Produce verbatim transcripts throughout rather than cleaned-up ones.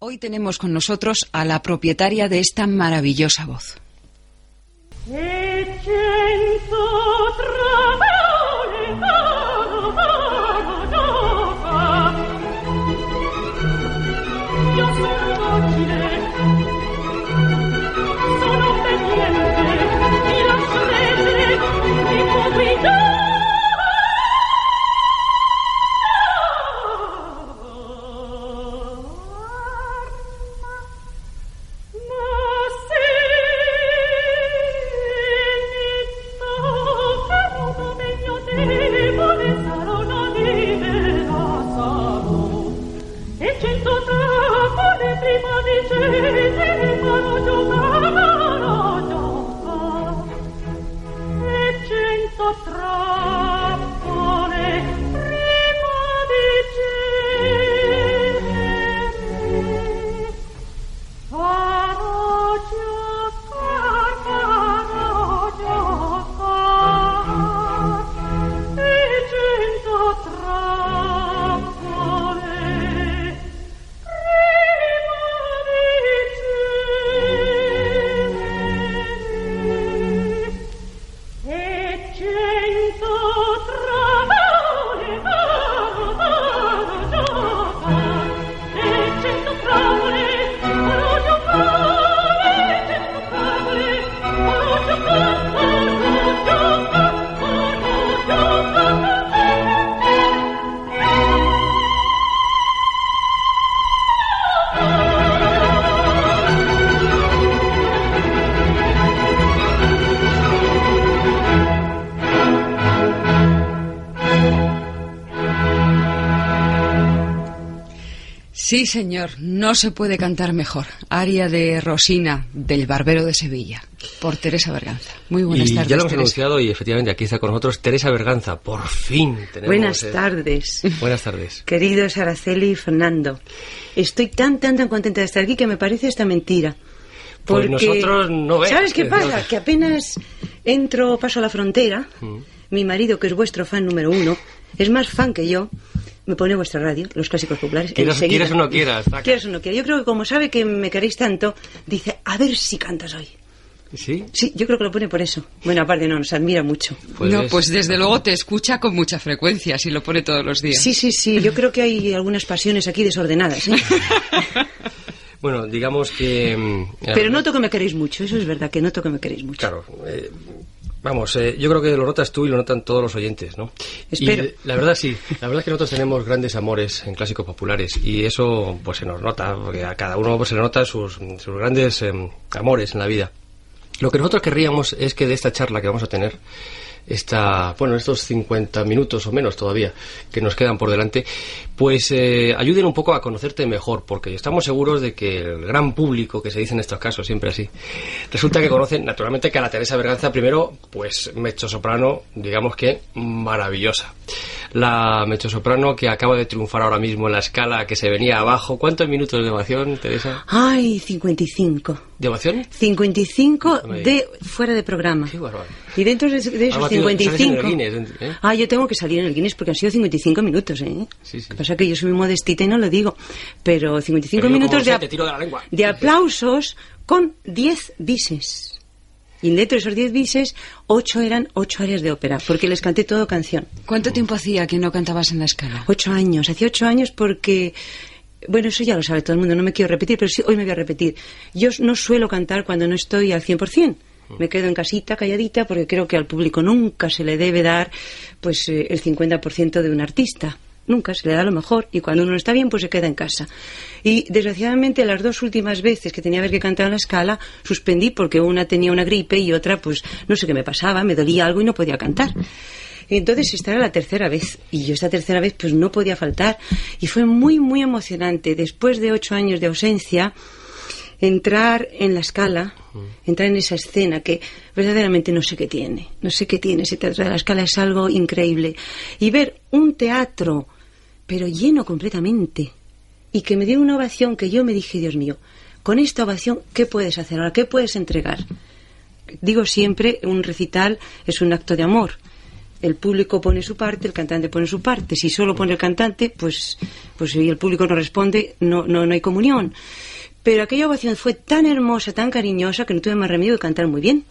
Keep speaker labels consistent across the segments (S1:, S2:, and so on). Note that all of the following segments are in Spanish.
S1: Hoy tenemos con nosotros a la propietaria de esta maravillosa voz. Sí, señor, no se puede cantar mejor. Aria de Rosina, del Barbero de Sevilla, por Teresa Berganza. Muy buenas
S2: y
S1: tardes,
S2: ya lo hemos
S1: Teresa.
S2: anunciado y efectivamente aquí está con nosotros Teresa Berganza. Por fin tenemos...
S3: Buenas
S2: eh...
S3: tardes.
S2: Buenas tardes.
S3: Queridos Araceli y Fernando. Estoy tan, tan, tan contenta de estar aquí que me parece esta mentira.
S2: Pues
S3: Porque,
S2: nosotros no vemos.
S3: ¿sabes qué pasa? Que apenas entro, paso la frontera, mm. mi marido, que es vuestro fan número uno, es más fan que yo, me pone vuestra radio, los clásicos populares.
S2: Quieras, quieras o no quieras.
S3: Quieras o no quieras. Yo creo que como sabe que me queréis tanto, dice, a ver si cantas hoy.
S2: ¿Sí?
S3: Sí, yo creo que lo pone por eso. Bueno, aparte no, nos admira mucho.
S1: Pues no, pues desde luego te escucha con mucha frecuencia, si lo pone todos los días.
S3: Sí, sí, sí, yo creo que hay algunas pasiones aquí desordenadas, ¿eh?
S2: Bueno, digamos que...
S3: Pero noto que me queréis mucho, eso es verdad, que noto que me queréis mucho.
S2: Claro, eh, vamos, eh, yo creo que lo notas tú y lo notan todos los oyentes, ¿no?
S3: Espero.
S2: Y la verdad sí, la verdad es que nosotros tenemos grandes amores en clásicos populares y eso pues se nos nota, porque a cada uno pues, se le nota sus, sus grandes eh, amores en la vida. Lo que nosotros querríamos es que de esta charla que vamos a tener, esta, bueno, estos cincuenta minutos o menos todavía que nos quedan por delante, pues eh, ayuden un poco a conocerte mejor, porque estamos seguros de que el gran público, que se dice en estos casos siempre así, resulta que conocen naturalmente que a la Teresa Berganza primero, pues mezzosoprano, digamos que maravillosa. La mezzosoprano que acaba de triunfar ahora mismo en la Scala, que se venía abajo. ¿Cuántos minutos de ovación, Teresa?
S3: Ay, cincuenta y cinco.
S2: ¿De ovación?
S3: cincuenta y cinco de fuera de programa.
S2: Qué bárbaro.
S3: Y dentro de, de esos
S2: ah,
S3: cincuenta y cinco...
S2: En el Guinness, ¿eh?
S3: Ah, yo tengo que salir en el Guinness porque han sido cincuenta y cinco minutos, ¿eh?
S2: Sí, sí.
S3: Lo que pasa es que yo soy muy modestita y no lo digo. Pero cincuenta y cinco
S2: Pero
S3: minutos de,
S2: sé, te tiro de, la lengua.
S3: de aplausos con diez bises. Y dentro de esos diez bises, ocho eran ocho áreas de ópera, porque les canté todo canción.
S1: ¿Cuánto tiempo hacía que no cantabas en la Scala?
S3: Ocho años. Hacía ocho años porque... Bueno, eso ya lo sabe todo el mundo, no me quiero repetir, pero sí, hoy me voy a repetir. Yo no suelo cantar cuando no estoy al cien por ciento. Me quedo en casita, calladita, porque creo que al público nunca se le debe dar pues eh, el cincuenta por ciento de un artista. Nunca se le da lo mejor, y cuando uno no está bien, pues se queda en casa. Y desgraciadamente las dos últimas veces que tenía que ver que cantar en la Scala, suspendí porque una tenía una gripe y otra, pues no sé qué me pasaba, me dolía algo y no podía cantar. Y entonces esta era la tercera vez, y yo esta tercera vez pues no podía faltar, y fue muy, muy emocionante. Después de ocho años de ausencia, entrar en la Scala, entrar en esa escena que verdaderamente no sé qué tiene, no sé qué tiene, ese teatro de la Scala es algo increíble, y ver un teatro pero lleno completamente, y que me dio una ovación que yo me dije, Dios mío, con esta ovación, ¿qué puedes hacer ahora? ¿Qué puedes entregar? Digo siempre, un recital es un acto de amor, el público pone su parte, el cantante pone su parte. Si solo pone el cantante, pues, pues si el público no responde, no, no, no hay comunión. Pero aquella ovación fue tan hermosa, tan cariñosa, que no tuve más remedio que cantar muy bien.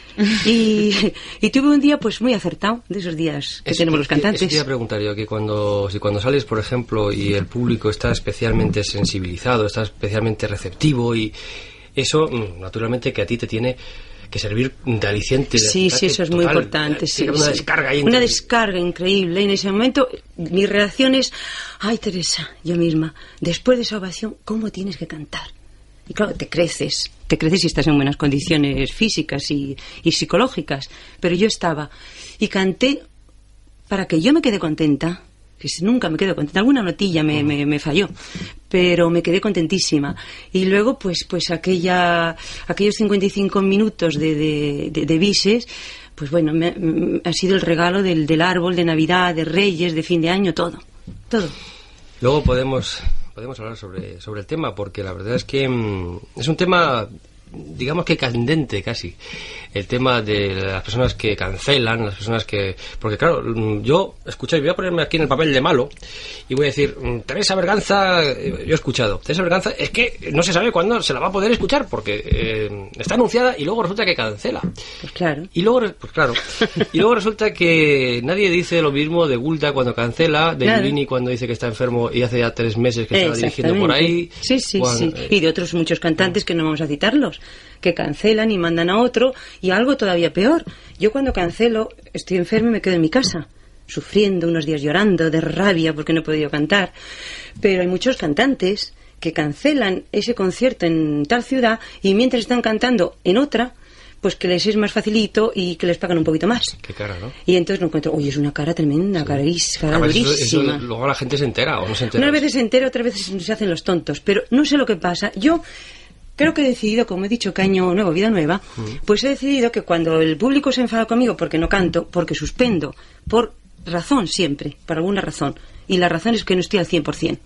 S3: Y, y tuve un día pues muy acertado, de esos días que
S2: es,
S3: tenemos los cantantes.
S2: Eso te iba a preguntar yo, que cuando, si cuando sales, por ejemplo, y el público está especialmente sensibilizado, está especialmente receptivo, y eso, naturalmente, que a ti te tiene que servir de aliciente. De
S3: sí, sí, eso es total, muy importante. Sí,
S2: una
S3: sí.
S2: descarga ahí.
S3: Una descarga increíble. En ese momento, mi reacción es, ay, Teresa, yo misma, después de esa ovación, ¿cómo tienes que cantar? Y claro, te creces, te creces y estás en buenas condiciones físicas y, y psicológicas. Pero yo estaba y canté para que yo me quede contenta, que nunca me quedo contenta. Alguna notilla me, me, me falló, pero me quedé contentísima. Y luego, pues, pues aquella, aquellos cincuenta y cinco minutos de, de, de, de bises, pues bueno, me, me, ha sido el regalo del, del árbol, de Navidad, de Reyes, de fin de año, todo, todo.
S2: Luego podemos... Podemos hablar sobre, sobre el tema, porque la verdad es que mmm, es un tema, digamos que candente casi, el tema de las personas que cancelan, las personas que... Porque claro, yo, escucháis, voy a ponerme aquí en el papel de malo y voy a decir, Teresa Berganza, yo he escuchado, Teresa Berganza, es que no se sabe cuándo se la va a poder escuchar, porque eh, está anunciada y luego resulta que cancela.
S3: Pues claro.
S2: Y luego, pues claro, y luego resulta que nadie dice lo mismo de Gulda cuando cancela, de
S3: claro.
S2: Giulini cuando dice que está enfermo y hace ya tres meses que está dirigiendo por ahí.
S3: Sí, sí,
S2: cuando,
S3: sí. Y de otros muchos cantantes que no vamos a citarlos, que cancelan y mandan a otro, y algo todavía peor. Yo cuando cancelo, estoy enfermo y me quedo en mi casa, sufriendo, unos días llorando de rabia porque no he podido cantar. Pero hay muchos cantantes que cancelan ese concierto en tal ciudad y mientras están cantando en otra, pues que les es más facilito y que les pagan un poquito más.
S2: Qué cara, ¿no?
S3: Y entonces no encuentro, oye, es una cara tremenda, sí. cara, cara durísima.
S2: Eso, eso, luego la gente se entera o no se entera.
S3: Unas veces se entera, otras veces se hacen los tontos, pero no sé lo que pasa. Yo creo que he decidido, como he dicho, que año nuevo, vida nueva, mm. pues he decidido que cuando el público se enfada conmigo porque no canto, porque suspendo, por razón siempre, por alguna razón, y la razón es que no estoy al cien por ciento.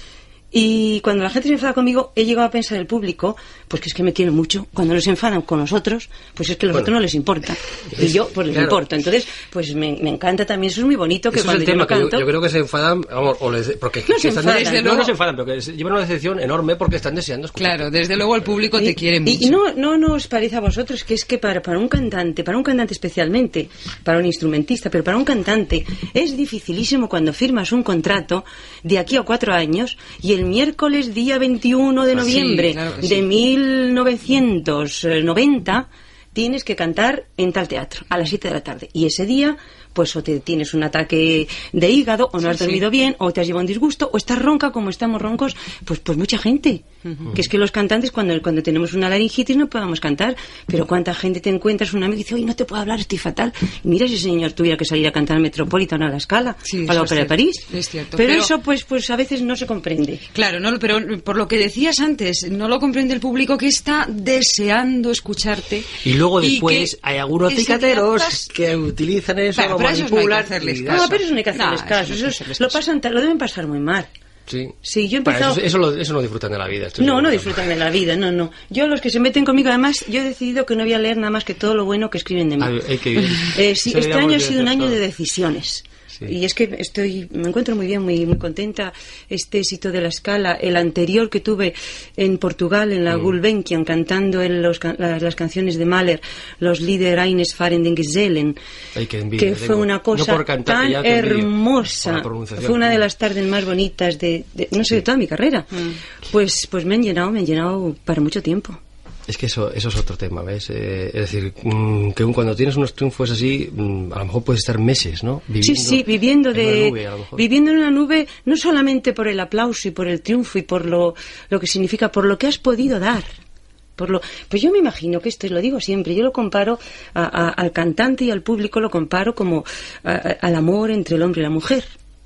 S3: Y cuando la gente se enfada conmigo, he llegado a pensar el público, pues que es que me quieren mucho. Cuando nos enfadan con nosotros, pues es que a los bueno, otros no les importa. Y yo, pues les claro. importa. Entonces, pues me, me encanta también. Eso es muy bonito, que
S2: eso
S3: cuando
S2: es el tema,
S3: yo no canto...
S2: Que yo, yo creo que se enfadan, vamos, o les, porque
S3: no se enfadan.
S2: Están, no, no se enfadan, pero que llevan una decepción enorme porque están deseando escuchar.
S1: Claro, desde luego el público
S3: y,
S1: te quiere mucho.
S3: Y, y no, no nos parece a vosotros que es que para, para un cantante, para un cantante especialmente, para un instrumentista, pero para un cantante, es dificilísimo cuando firmas un contrato de aquí a cuatro años y el miércoles día veintiuno de noviembre sí, claro sí. de mil novecientos noventa tienes que cantar en tal teatro a las siete de la tarde y ese día pues o te tienes un ataque de hígado o no has sí, dormido sí. bien o te has llevado un disgusto o estás ronca como estamos roncos pues pues mucha gente uh-huh. que es que los cantantes cuando, cuando tenemos una laringitis no podemos cantar pero cuánta gente te encuentras un amigo y dice oye no te puedo hablar estoy fatal y mira si ese señor tuviera que salir a cantar al Metropolitan a la Scala
S1: sí,
S3: a la Ópera de París
S1: es cierto,
S3: pero,
S1: pero
S3: eso pues pues a veces no se comprende
S1: claro no pero por lo que decías antes no lo comprende el público que está deseando escucharte
S2: y luego después y hay algunos cicateros
S1: pas...
S2: que utilizan eso
S1: bueno,
S2: para manipular
S1: no,
S3: no, pero eso no hay que hacerles
S1: no,
S3: caso. Eso, eso, eso lo, pasan, lo deben pasar muy mal.
S2: Sí.
S3: Sí, yo he empezado...
S2: Eso, eso, lo, eso no disfrutan de la vida.
S3: No, no disfrutan de la vida, no, no. Yo, los que se meten conmigo, además, yo he decidido que no voy a leer nada más que todo lo bueno que escriben de mí.
S2: Ay, ay, qué bien.
S3: Eh, sí, este año ha sido un año
S2: todo.
S3: de decisiones. Sí. Y es que estoy, me encuentro muy bien, muy, muy contenta. Este éxito de la Scala, el anterior que tuve en Portugal, en la mm. Gulbenkian, cantando en los, las, las canciones de Mahler, los Lieder eines fahren den Gesellen,
S2: Ay, que, envidia,
S3: que fue
S2: tengo.
S3: una cosa
S2: no cantar,
S3: tan hermosa. Fue una de las tardes más bonitas de, de no sé, sí. de toda mi carrera. Mm. Pues, pues me han llenado, me han llenado para mucho tiempo.
S2: Es que eso, eso es otro tema, ¿ves? Eh, es decir, mmm, que cuando tienes unos triunfos así, mmm, a lo mejor puedes estar meses, ¿no?
S3: Viviendo sí, sí, viviendo de,
S2: en una nube,
S3: viviendo en una nube, no solamente por el aplauso y por el triunfo y por lo, lo que significa, por lo que has podido dar. Por lo, pues yo me imagino que esto, lo digo siempre, yo lo comparo a, a, al cantante y al público, lo comparo como a, a, al amor entre el hombre y la mujer.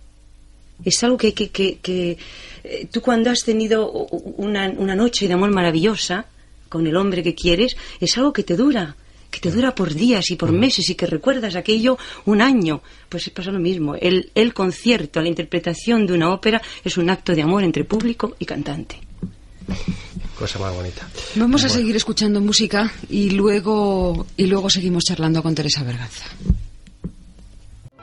S3: Es algo que, que, que, que eh, tú cuando has tenido una, una noche de amor maravillosa con el hombre que quieres, es algo que te dura, que te dura por días y por meses y que recuerdas aquello un año. Pues pasa lo mismo. El, el concierto, la interpretación de una ópera es un acto de amor entre público y cantante.
S2: Cosa más bonita.
S1: Vamos
S2: bueno.
S1: a seguir escuchando música y luego, y luego seguimos charlando con Teresa Berganza.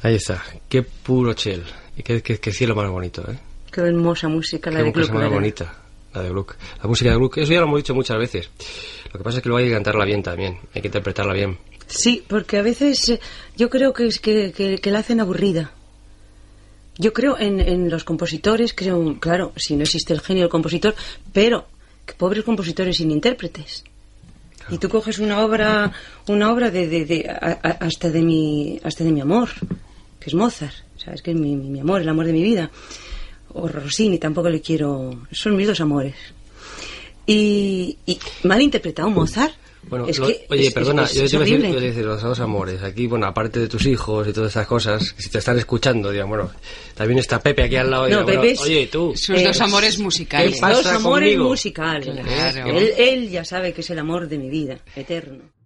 S2: Ahí está, qué puro chel. Y qué, qué, qué cielo más bonito, ¿eh?
S3: Qué hermosa música, la
S2: qué
S3: de Gluck.
S2: Qué más bonita, la de Gluck. La música de Gluck, eso ya lo hemos dicho muchas veces. Lo que pasa es que luego hay que cantarla bien también, hay que interpretarla bien.
S3: Sí, porque a veces eh, yo creo que, es que, que, que la hacen aburrida. Yo creo en, en los compositores, creo, claro, si no existe el genio del compositor, pero que pobres compositores sin intérpretes. Claro. Y tú coges una obra, una obra de, de, de a, a, hasta de mi, hasta de mi amor, que es Mozart, sabes que es mi, mi, mi amor, el amor de mi vida, o Rossini, tampoco le quiero, son mis dos amores. Y, y mal interpretado Mozart.
S2: Bueno,
S3: es
S2: lo,
S3: que
S2: oye,
S3: es,
S2: perdona,
S3: es,
S2: yo
S3: es
S2: te iba a decir,
S3: horrible.
S2: yo te decir los dos amores. Aquí, bueno, aparte de tus hijos y todas esas cosas, que si te están escuchando, digan, bueno, también está Pepe aquí al lado. Y
S3: No,
S2: digan,
S3: Pepe
S2: bueno,
S3: es-
S2: oye, tú.
S1: Sus
S3: Es-
S1: dos amores musicales.
S2: ¿Qué pasa
S3: Dos amores
S2: conmigo?
S3: musicales.
S1: Claro.
S3: Él, él ya sabe que es el amor de mi vida, eterno.